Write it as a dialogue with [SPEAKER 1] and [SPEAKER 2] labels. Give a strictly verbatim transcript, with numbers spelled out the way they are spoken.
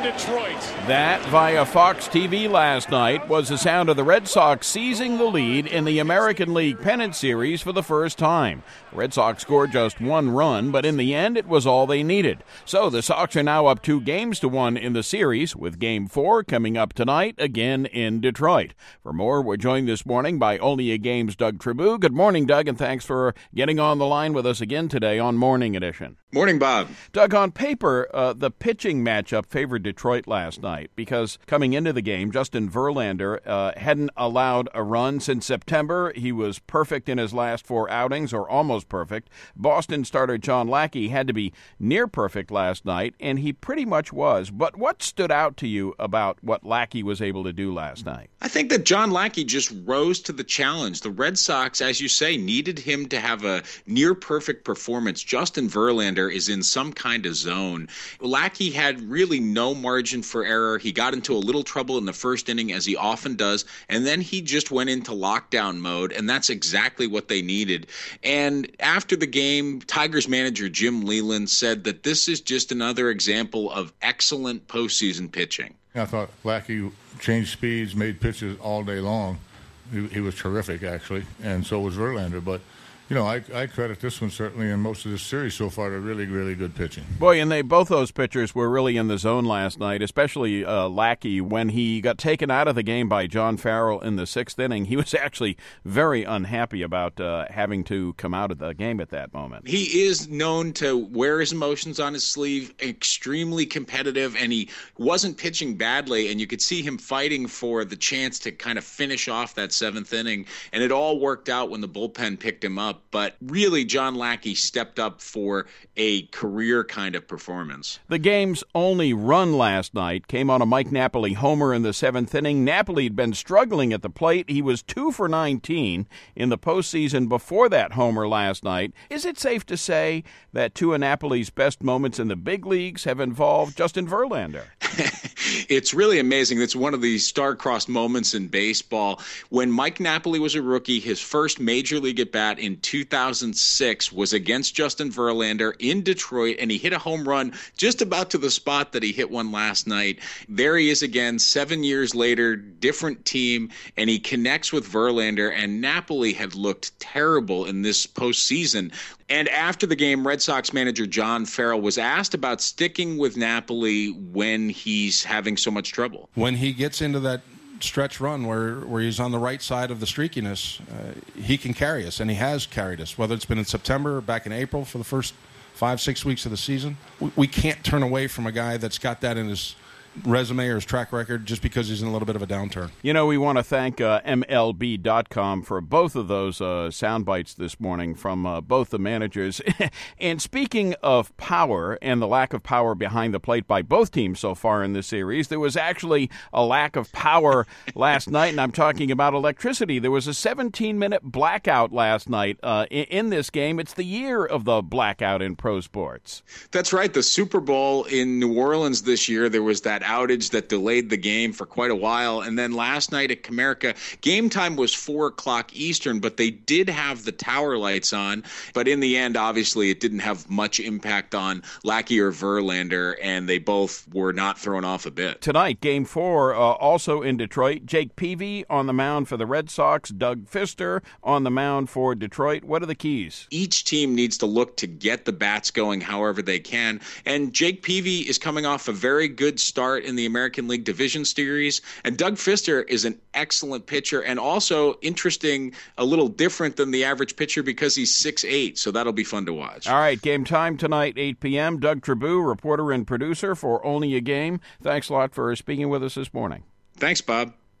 [SPEAKER 1] Detroit.
[SPEAKER 2] That, via Fox T V last night, was the sound of the Red Sox seizing the lead in the American League Pennant Series for the first time. The Red Sox scored just one run, but in the end, it was all they needed. So the Sox are now up two games to one in the series, with Game four coming up tonight, again in Detroit. For more, we're joined this morning by Only a Game's Doug Tribou. Good morning, Doug, and thanks for getting on the line with us again today on Morning Edition.
[SPEAKER 3] Morning, Bob.
[SPEAKER 2] Doug, on paper, uh, the pitching matchup favored Detroit last night because coming into the game, Justin Verlander uh, hadn't allowed a run since September. He was perfect in his last four outings, or almost perfect. Boston starter John Lackey had to be near perfect last night, and he pretty much was. But what stood out to you about what Lackey was able to do last night?
[SPEAKER 3] I think that John Lackey just rose to the challenge. The Red Sox, as you say, needed him to have a near-perfect performance. Justin Verlander is in some kind of zone. Lackey had really no margin for error. He got into a little trouble in the first inning, as he often does, and then he just went into lockdown mode, and that's exactly what they needed. And after the game, Tigers manager Jim Leyland said that this is just another example of excellent postseason pitching.
[SPEAKER 4] I thought Lackey changed speeds, made pitches all day long. He, he was terrific, actually, and so was Verlander, but You know, I, I credit this one certainly in most of this series so far to really, really good pitching.
[SPEAKER 2] Boy, and they both those pitchers were really in the zone last night, especially uh, Lackey. When he got taken out of the game by John Farrell in the sixth inning, he was actually very unhappy about uh, having to come out of the game at that moment.
[SPEAKER 3] He is known to wear his emotions on his sleeve, extremely competitive, and he wasn't pitching badly, and you could see him fighting for the chance to kind of finish off that seventh inning, and it all worked out when the bullpen picked him up. But really, John Lackey stepped up for a career kind of performance.
[SPEAKER 2] The game's only run last night came on a Mike Napoli homer in the seventh inning. Napoli had been struggling at the plate. He was two for nineteen in the postseason before that homer last night. Is it safe to say that two of Napoli's best moments in the big leagues have involved Justin Verlander?
[SPEAKER 3] It's really amazing. It's one of the star-crossed moments in baseball. When Mike Napoli was a rookie, his first major league at-bat in two thousand six was against Justin Verlander in Detroit, and he hit a home run just about to the spot that he hit one last night. There he is again, seven years later, different team, and he connects with Verlander, and Napoli had looked terrible in this postseason. And after the game, Red Sox manager John Farrell was asked about sticking with Napoli when he's having so much trouble.
[SPEAKER 5] When he gets into that stretch run where, where he's on the right side of the streakiness, uh, he can carry us, and he has carried us, whether it's been in September or back in April for the first five, six weeks of the season. We, we can't turn away from a guy that's got that in his resume or his track record just because he's in a little bit of a downturn.
[SPEAKER 2] You know, we want to thank uh, M L B dot com for both of those uh, sound bites this morning from uh, both the managers. And speaking of power and the lack of power behind the plate by both teams so far in this series, there was actually a lack of power last night, and I'm talking about electricity. There was a seventeen-minute blackout last night uh, in, in this game. It's the year of the blackout in pro sports.
[SPEAKER 3] That's right. The Super Bowl in New Orleans this year, there was that outage that delayed the game for quite a while. And then last night at Comerica, game time was four o'clock Eastern, but they did have the tower lights on. But in the end, obviously, it didn't have much impact on Lackey or Verlander, and they both were not thrown off a bit.
[SPEAKER 2] Tonight, game four, uh, also in Detroit. Jake Peavy on the mound for the Red Sox. Doug Fister on the mound for Detroit. What are the keys?
[SPEAKER 3] Each team needs to look to get the bats going however they can. And Jake Peavy is coming off a very good start in the American League Division Series. And Doug Fister is an excellent pitcher and also interesting, a little different than the average pitcher because he's six eight, so that'll be fun to watch.
[SPEAKER 2] All right, game time tonight, eight p.m. Doug Tribou, reporter and producer for Only a Game. Thanks a lot for speaking with us this morning.
[SPEAKER 3] Thanks, Bob.